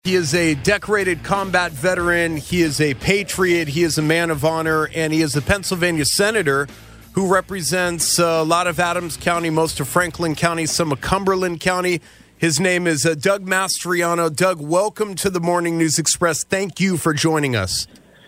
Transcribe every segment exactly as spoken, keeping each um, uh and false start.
He is a decorated combat veteran. He is a patriot. He is a man of honor, and he is a Pennsylvania senator who represents a lot of Adams County, most of Franklin County, some of Cumberland County. His name is uh, Doug Mastriano. Doug, welcome to the Morning News Express. Thank you for joining us.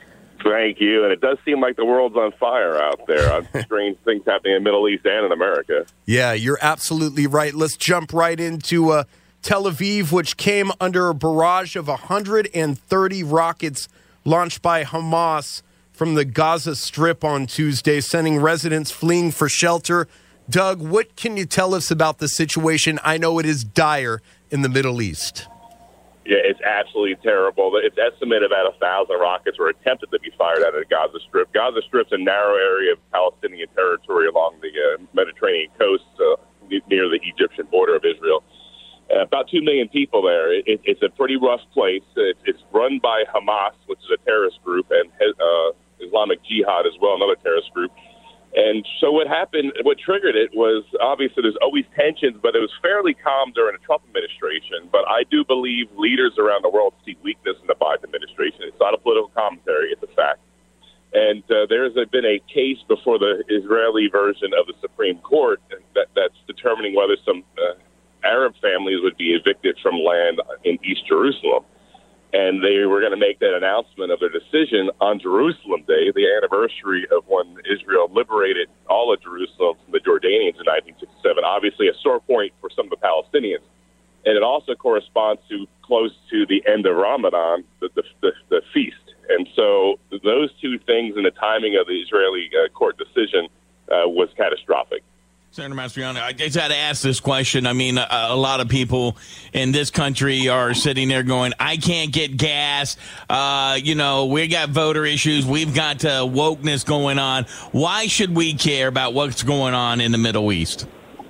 Thank you. And it does seem like the world's on fire out there. Strange things happening in the Middle East and in America. Yeah, you're absolutely right. Let's jump right into uh, Tel Aviv, which came under a barrage of one hundred thirty rockets launched by Hamas from the Gaza Strip on Tuesday, sending residents fleeing for shelter. Doug, what can you tell us about the situation? I know it is dire in the Middle East. Yeah, it's absolutely terrible. It's estimated about a thousand rockets were attempted to be fired out of the Gaza Strip. Gaza Strip's a narrow area of Palestinian territory along the uh, Mediterranean coast uh, near the Egyptian border of Israel. Uh, about two million people there. It, it's a pretty rough place. It's, it's run by Hamas, which is a terrorist group, and uh, Islamic Jihad as well, another terrorist group. And so what happened, what triggered it was, obviously there's always tensions, but it was fairly calm during the Trump administration. But I do believe leaders around the world see weakness in the Biden administration. It's not a political commentary, it's a fact. And uh, there's been a case before the Israeli version of the Supreme Court that, that's determining whether some uh, Arab families would be evicted from land in East Jerusalem. And they were going to make that announcement of their decision on Jerusalem Day, the anniversary of when Israel liberated all of Jerusalem from the Jordanians in nineteen sixty-seven. Obviously a sore point for some of the Palestinians. And it also corresponds to close to the end of Ramadan, the, the, the, the feast. And so those two things and the timing of the Israeli uh, court decision uh, was catastrophic. Senator Mastriano, I just had to ask this question. I mean, a, a lot of people in this country are sitting there going, I can't get gas. Uh, you know, we got voter issues. We've got uh, wokeness going on. Why should we care about what's going on in the Middle East?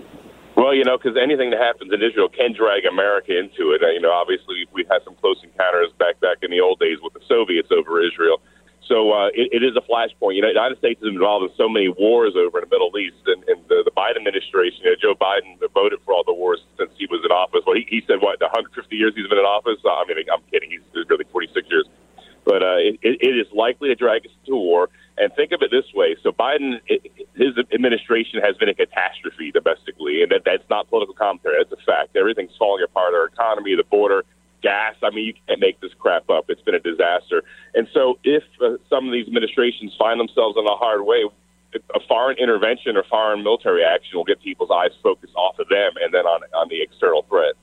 Well, you know, because anything that happens in Israel can drag America into it. Uh, you know, obviously, we had some close encounters back back in the old days with the Soviets over Israel. So uh, it, it is a flashpoint. You know, the United States is involved in so many wars over in the Middle East, and, and the, the Biden administration, you know, Joe Biden voted for all the wars since he was in office. Well, he, he said, what, the one hundred fifty years he's been in office? Uh, I mean, I'm kidding. He's really forty-six years. But uh, it, it is likely to drag us into war. And think of it this way. So Biden, it, his administration has been a catastrophe domestically, and that, that's not political commentary. That's a fact. Everything's falling apart, our economy, the border, gas. I mean, you can't make this crap up. It's been a disaster. And so if uh, some of these administrations find themselves in a hard way, a foreign intervention or foreign military action will get people's eyes focused off of them and then on, on the external threat.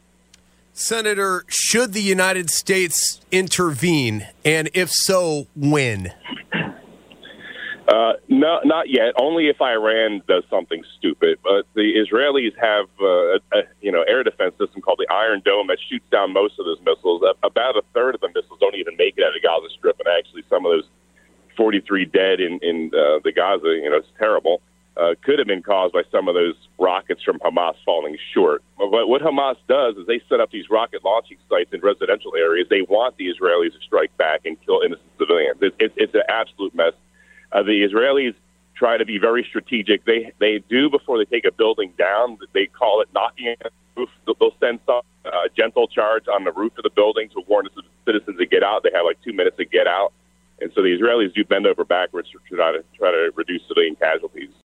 Senator, should the United States intervene? And if so, when? Uh, no, not yet. Only if Iran does something stupid. But the Israelis have uh, a, a you know air defense system called the Iron Dome that shoots down most of those missiles. About a third of the missiles don't even make it out of Gaza Strip, and actually some of those forty-three dead in in uh, the Gaza, you know, it's terrible. Uh, could have been caused by some of those rockets from Hamas falling short. But what Hamas does is they set up these rocket launching sites in residential areas. They want the Israelis to strike back and kill innocent civilians. It, it, it's an absolute mess. Uh, the Israelis try to be very strategic. They they do before they take a building down. They call it knocking on the roof. They'll send some uh, gentle charge on the roof of the building to warn the citizens to get out. They have like two minutes to get out, and so the Israelis do bend over backwards to try to try to reduce civilian casualties.